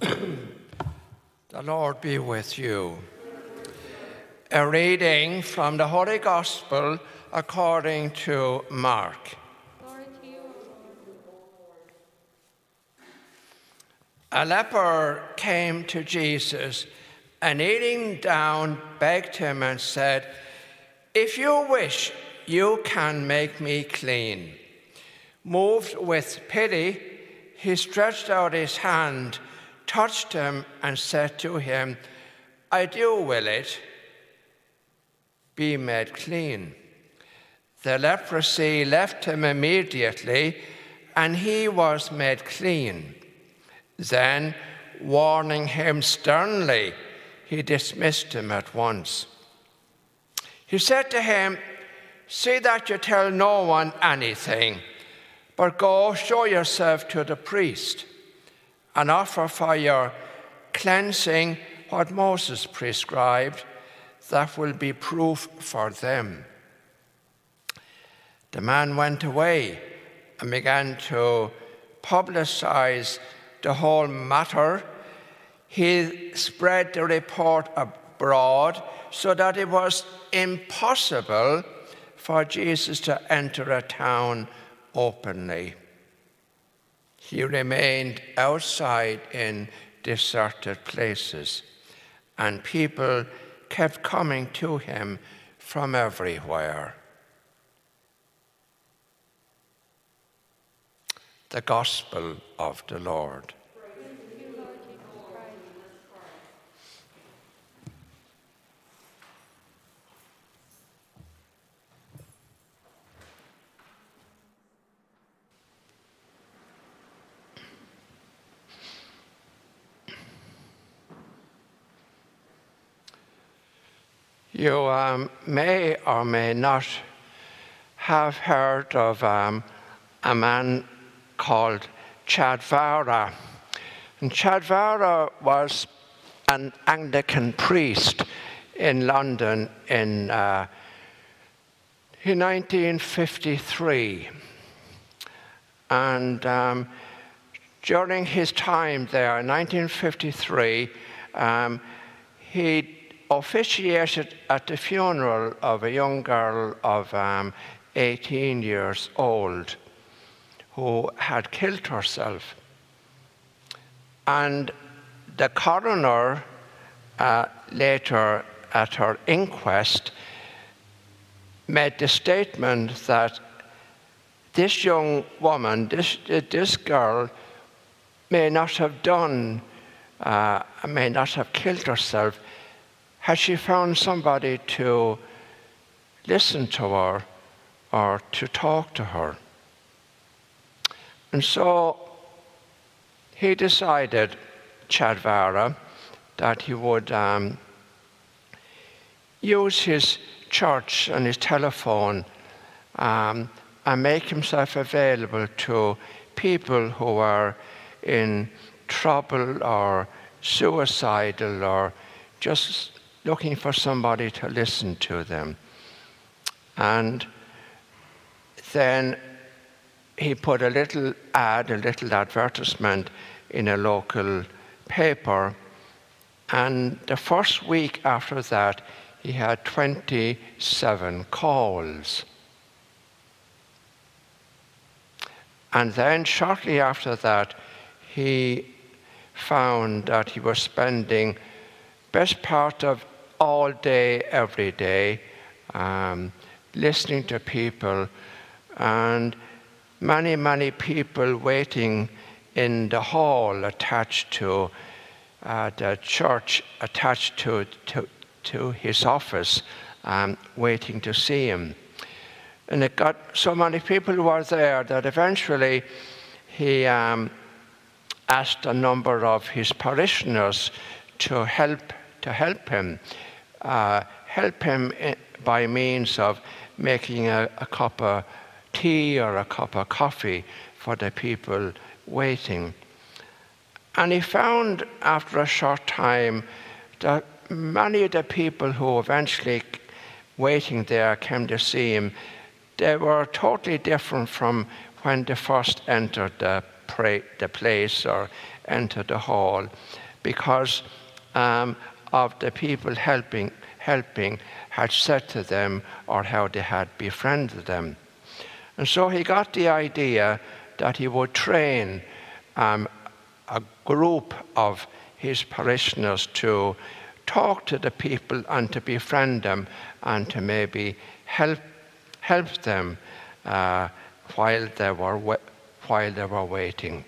The Lord be with you. A reading from the Holy Gospel according to Mark. Glory to you, Lord. A leper came to Jesus and kneeling down begged him and said, "If you wish, you can make me clean." Moved with pity, he stretched out his hand, touched him, and said to him, "I do will it. Be made clean." The leprosy left him immediately, and he was made clean. Then, warning him sternly, he dismissed him at once. He said to him, "See that you tell no one anything, but go show yourself to the priest and offer for your cleansing what Moses prescribed. That will be proof for them." The man went away and began to publicize the whole matter. He spread the report abroad so that it was impossible for Jesus to enter a town openly. He remained outside in deserted places, and people kept coming to him from everywhere. The Gospel of the Lord. Praise to you, Lord Jesus Christ. You may or may not have heard of a man called Chadwara. And Chadwara was an Anglican priest in London in 1953. And during his time there, in 1953, he officiated at the funeral of a young girl of 18 years old who had killed herself. And the coroner later at her inquest made the statement that this young woman, this girl, may not have killed herself had she found somebody to listen to her or to talk to her. And so he decided, Chadwara, that he would use his church and his telephone and make himself available to people who are in trouble or suicidal or just looking for somebody to listen to them. And then he put a little advertisement in a local paper. And the first week after that, he had 27 calls. And then shortly after that, he found that he was spending best part of all day, every day, listening to people, and many people waiting in the hall attached to the church, attached to his office, waiting to see him. And it got so many people who were there that eventually he asked a number of his parishioners to help him by means of making a cup of tea or a cup of coffee for the people waiting. And he found after a short time that many of the people who eventually waiting there came to see him, they were totally different from when they first entered the place or enter the hall because of the people helping had said to them or how they had befriended them. And so he got the idea that he would train a group of his parishioners to talk to the people and to befriend them and to maybe help them while they were waiting.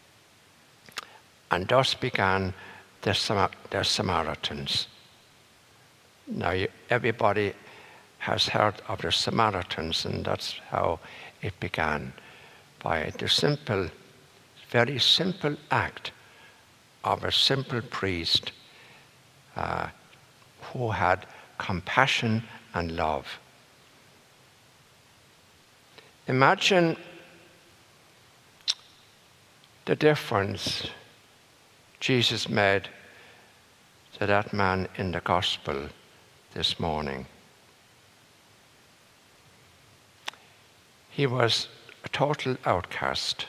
And thus began the Samaritans. Now, everybody has heard of the Samaritans, and that's how it began, by the very simple act of a simple priest who had compassion and love. Imagine the difference Jesus made to that man in the gospel this morning. He was a total outcast.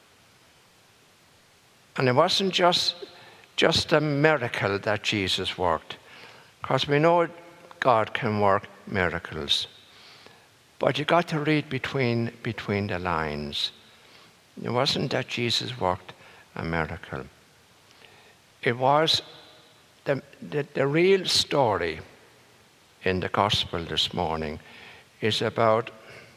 And it wasn't just a miracle that Jesus worked, because we know God can work miracles. But you got to read between the lines. It wasn't that Jesus worked a miracle. It was the real story in the gospel this morning is about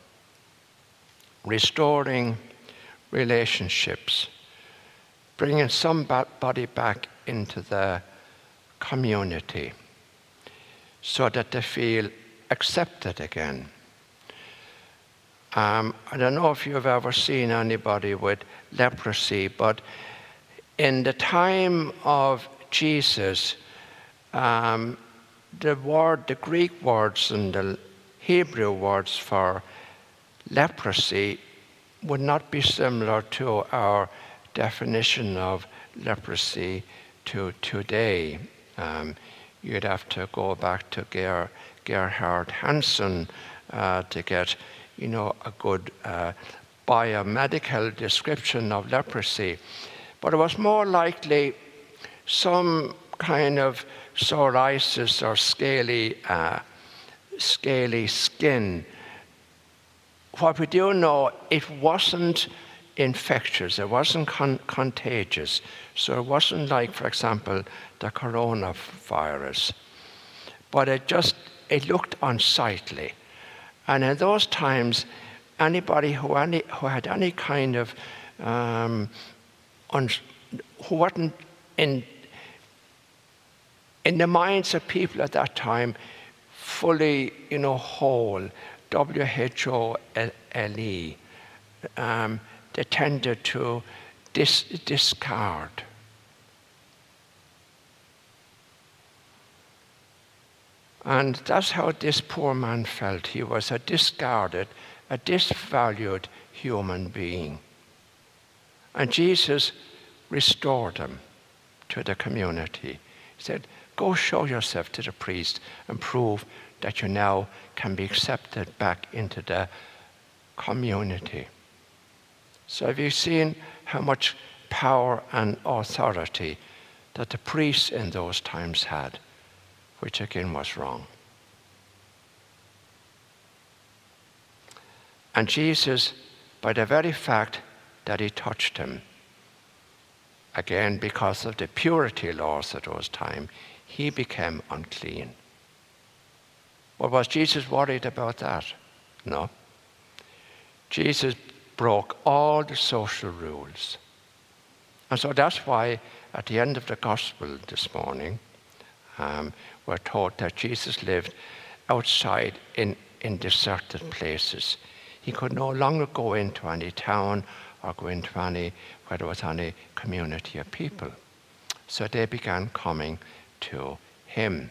restoring relationships, bringing somebody back into the community so that they feel accepted again. I don't know if you've ever seen anybody with leprosy, but in the time of Jesus, the Greek words and the Hebrew words for leprosy would not be similar to our definition of leprosy today. You'd have to go back to Gerhard Hansen to get, a good biomedical description of leprosy. But it was more likely some kind of psoriasis or scaly skin. What we do know, it wasn't infectious, it wasn't contagious. So it wasn't like, for example, the coronavirus. But it looked unsightly. And in those times, anybody who had any kind of who wasn't in the minds of people at that time fully, whole, WHOLE, they tended to discard. And that's how this poor man felt. He was a discarded, a disvalued human being. And Jesus restored him to the community. He said, go show yourself to the priest and prove that you now can be accepted back into the community. So have you seen how much power and authority that the priests in those times had, which again was wrong? And Jesus, by the very fact that he touched him, again because of the purity laws at those times, he became unclean. But was Jesus worried about that? No. Jesus broke all the social rules. And so that's why at the end of the gospel this morning, we're told that Jesus lived outside in deserted places. He could no longer go into any town or go into where there was any community of people. So they began coming to him.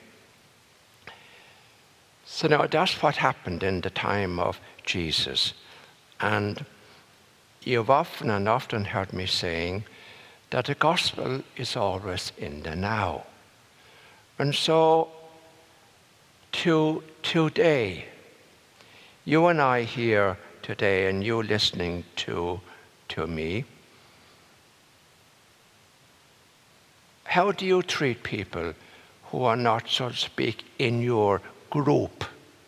So now that's what happened in the time of Jesus. And you've often heard me saying that the gospel is always in the now. And so today, you and I here today, and you listening to me, How do you treat people who are not, so to speak, in your group?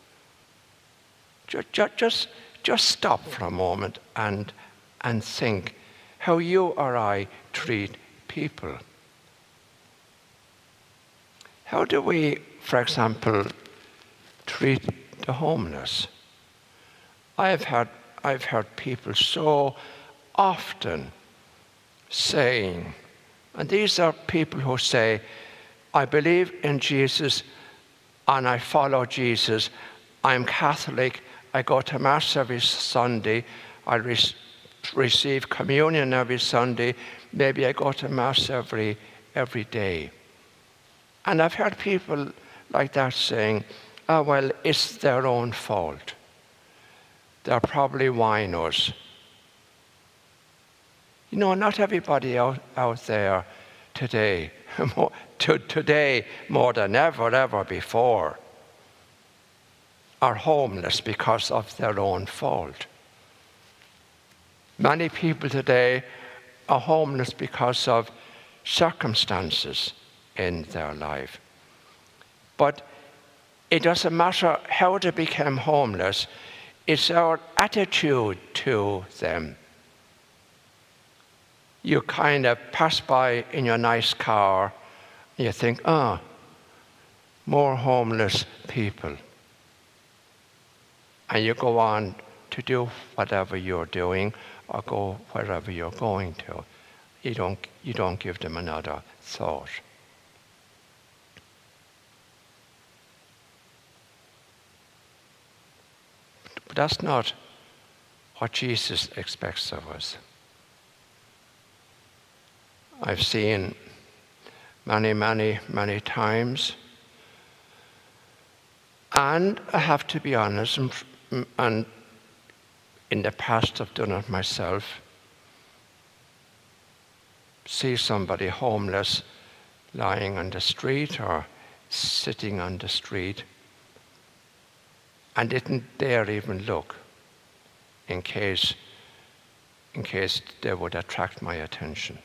Just stop for a moment and think how you or I treat people. How do we, for example, treat the homeless? I've heard people so often saying, and these are people who say, I believe in Jesus and I follow Jesus. I'm Catholic. I go to Mass every Sunday. I receive communion every Sunday. Maybe I go to Mass every day. And I've heard people like that saying, oh, well, it's their own fault. They're probably winos. You know, not everybody out there today, today more than ever before, are homeless because of their own fault. Many people today are homeless because of circumstances in their life. But it doesn't matter how they became homeless, it's our attitude to them. You kind of pass by in your nice car, and you think, oh, more homeless people. And you go on to do whatever you're doing or go wherever you're going to. You don't give them another thought. But that's not what Jesus expects of us. I've seen many times, and I have to be honest, and in the past I've done it myself, see somebody homeless lying on the street or sitting on the street and didn't dare even look in case they would attract my attention.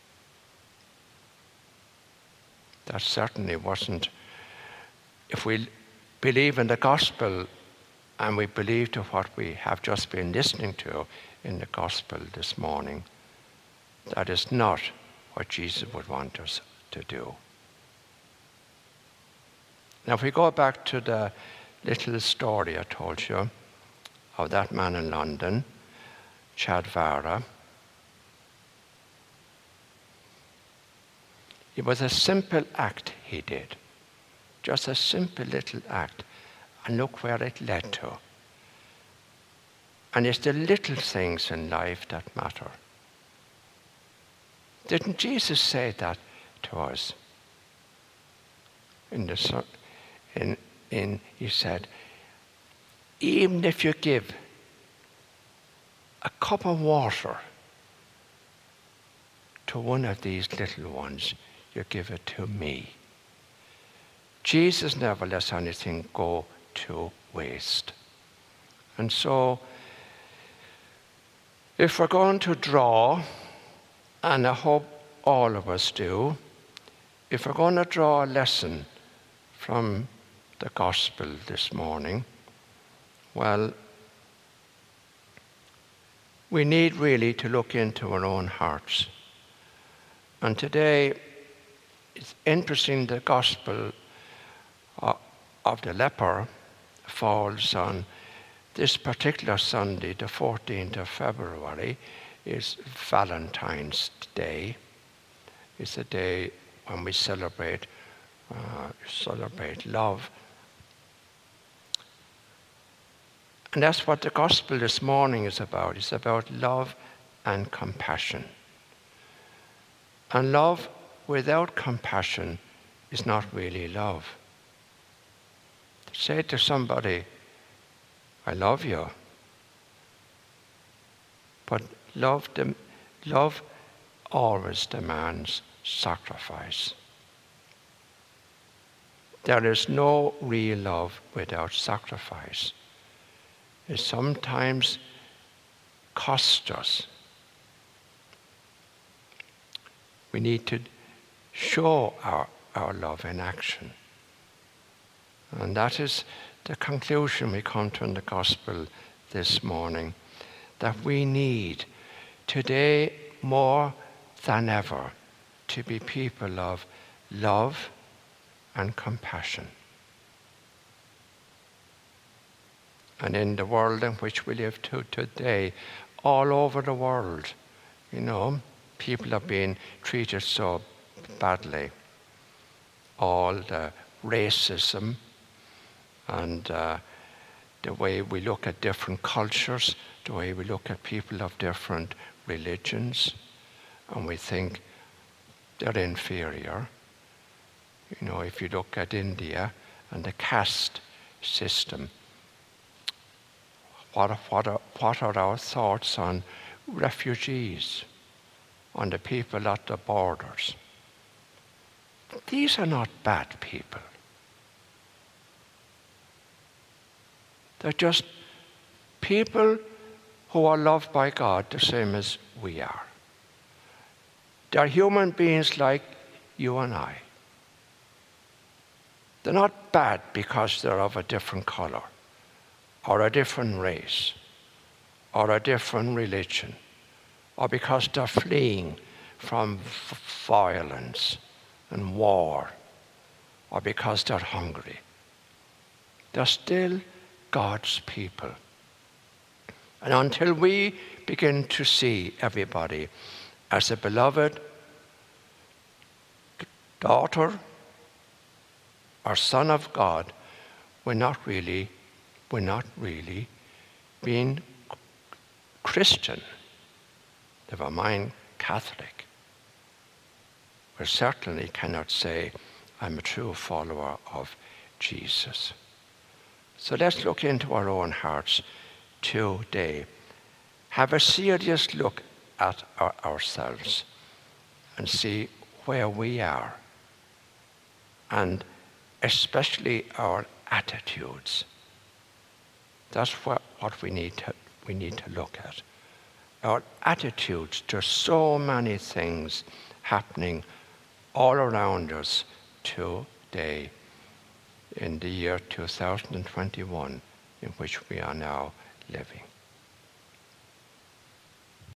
That certainly wasn't, if we believe in the gospel and we believe to what we have just been listening to in the gospel this morning, that is not what Jesus would want us to do. Now, if we go back to the little story I told you of that man in London, Chad Vara, it was a simple act he did, just a simple little act, and look where it led to. And it's the little things in life that matter. Didn't Jesus say that to us? He said, even if you give a cup of water to one of these little ones, you give it to me. Jesus never lets anything go to waste. And so, if we're going to draw, and I hope all of us do, if we're going to draw a lesson from the gospel this morning, well, we need really to look into our own hearts. And today, it's interesting, the gospel of the leper falls on this particular Sunday, the 14th of February, is Valentine's Day. It's a day when we celebrate love. And that's what the gospel this morning is about. It's about love and compassion. And love without compassion is not really love. To say to somebody, I love you, but love always demands sacrifice. There is no real love without sacrifice. It sometimes costs us. We need to show our love in action. And that is the conclusion we come to in the gospel this morning, that we need today more than ever to be people of love and compassion. And in the world in which we live today, all over the world, people are being treated so badly. All the racism and the way we look at different cultures, the way we look at people of different religions, and we think they're inferior. If you look at India and the caste system, what are our thoughts on refugees, on the people at the borders? These are not bad people. They're just people who are loved by God the same as we are. They're human beings like you and I. They're not bad because they're of a different color, or a different race, or a different religion, or because they're fleeing from violence and war, or because they're hungry. They're still God's people. And until we begin to see everybody as a beloved daughter or son of God, we're not really being Christian, never mind Catholic. We certainly cannot say, I'm a true follower of Jesus. So let's look into our own hearts today. Have a serious look at ourselves and see where we are, and especially our attitudes. That's what we need to look at. Our attitudes. There's so many things happening all around us today in the year 2021 in which we are now living.